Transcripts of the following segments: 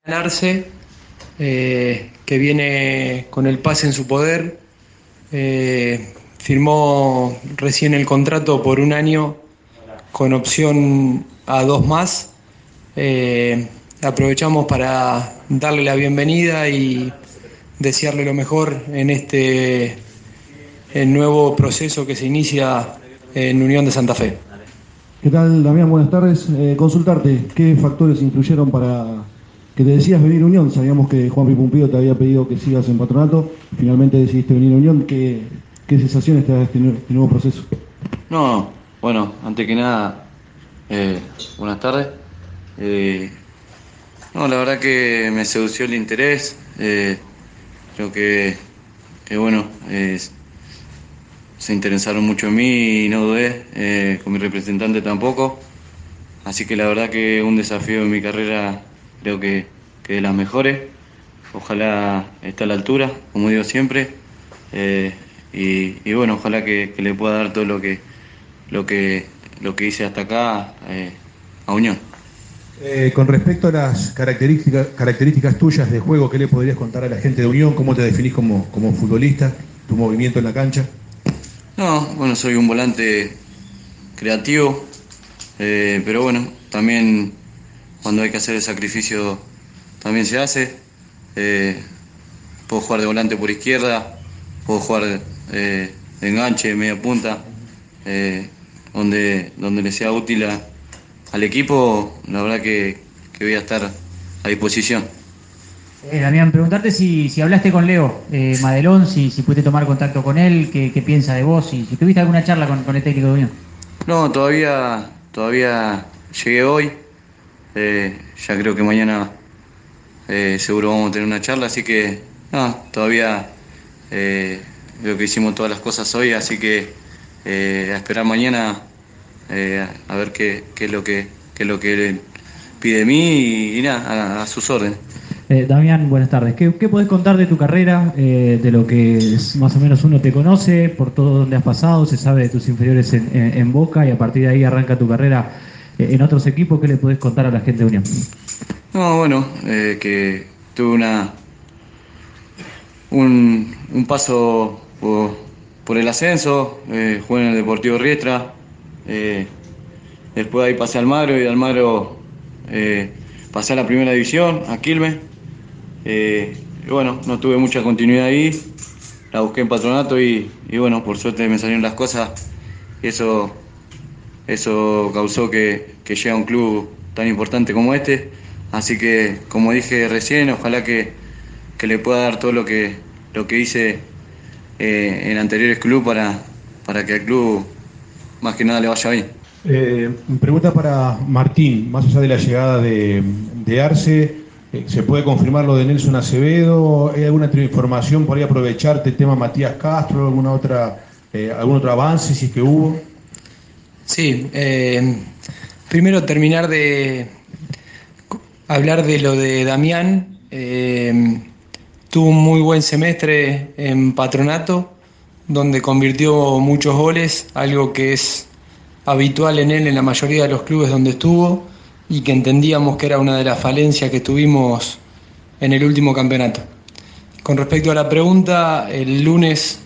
Arce, que viene con el pase en su poder, firmó recién el contrato por un año con opción a 2 más. Aprovechamos para darle la bienvenida y desearle lo mejor en este el nuevo proceso que se inicia en Unión de Santa Fe. ¿Qué tal, Damián? Buenas tardes. Consultarte, ¿qué factores influyeron para que te decías venir a Unión? Sabíamos que Juan Pumpido te había pedido que sigas en Patronato, finalmente decidiste venir a Unión. ¿Qué sensaciones te da este nuevo proceso? No, bueno, antes que nada, buenas tardes. No, la verdad que me sedució el interés. Creo que bueno, se interesaron mucho en mí y no dudé, con mi representante tampoco. Así que la verdad que un desafío en mi carrera creo que de las mejores. Ojalá esté a la altura, como digo siempre. Y bueno, ojalá que le pueda dar todo lo que hice hasta acá a Unión. Con respecto a las características tuyas de juego, ¿qué le podrías contar a la gente de Unión? ¿Cómo te definís como futbolista? ¿Tu movimiento en la cancha? No, bueno, soy un volante creativo, pero bueno, también cuando hay que hacer el sacrificio también se hace. Puedo jugar de volante por izquierda, puedo jugar de enganche, de media punta, donde le sea útil al equipo. La verdad que voy a estar a disposición. Damián, preguntarte si hablaste con Leo Madelón, si pudiste tomar contacto con él, qué piensa de vos, si tuviste alguna charla con el técnico de Unión. No, todavía llegué hoy. Ya creo que mañana seguro vamos a tener una charla, así que no, todavía creo que hicimos todas las cosas hoy, así que a esperar mañana a ver qué es lo que él pide de mí y nada, a sus órdenes. Damián, buenas tardes. ¿Qué podés contar de tu carrera, de lo que más o menos uno te conoce, por todo donde has pasado, se sabe de tus inferiores en Boca y a partir de ahí arranca tu carrera en otros equipos? ¿Qué le podés contar a la gente de Unión? No, bueno, que tuve un paso por el ascenso, jugué en el Deportivo Riestra, después de ahí pasé a Almagro y de Almagro pasé a la primera división, a Quilmes. Y bueno, no tuve mucha continuidad ahí, la busqué en Patronato y bueno, por suerte me salieron las cosas y eso causó que llegue a un club tan importante como este. Así que, como dije recién, ojalá que le pueda dar todo lo que hice en anteriores clubes para que al club más que nada le vaya bien. Pregunta para Martín, más allá de la llegada de Arce, ¿se puede confirmar lo de Nelson Acevedo? ¿Hay alguna información por ahí aprovecharte el tema Matías Castro, algún otro avance si es que hubo? Sí, primero terminar de hablar de lo de Damián. Tuvo un muy buen semestre en Patronato, donde convirtió muchos goles, algo que es habitual en él en la mayoría de los clubes donde estuvo y que entendíamos que era una de las falencias que tuvimos en el último campeonato. Con respecto a la pregunta, el lunes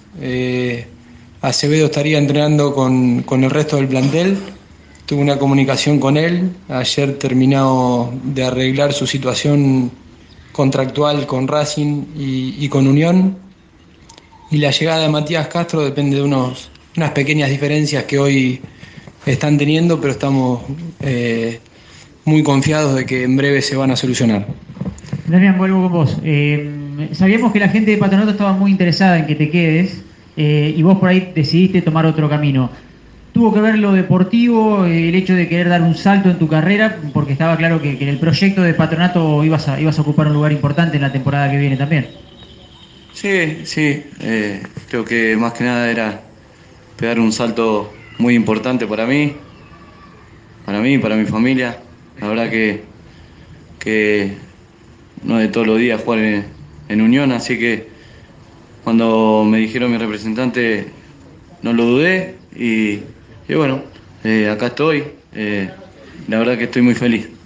Acevedo estaría entrenando con el resto del plantel. Tuve una comunicación con él, ayer terminado de arreglar su situación contractual con Racing y con Unión. Y la llegada de Matías Castro depende de unas pequeñas diferencias que hoy están teniendo, pero estamos muy confiados de que en breve se van a solucionar. Damián, vuelvo con vos. Sabíamos que la gente de Patronato estaba muy interesada en que te quedes y vos por ahí decidiste tomar otro camino. ¿Tuvo que ver lo deportivo, el hecho de querer dar un salto en tu carrera? Porque estaba claro que en el proyecto de Patronato ibas a ocupar un lugar importante en la temporada que viene también. Sí, creo que más que nada era pegar un salto muy importante para mí, para mi familia. La verdad que no de todos los días jugar en Unión, así que cuando me dijeron mi representante no lo dudé y bueno, acá estoy. La verdad que estoy muy feliz.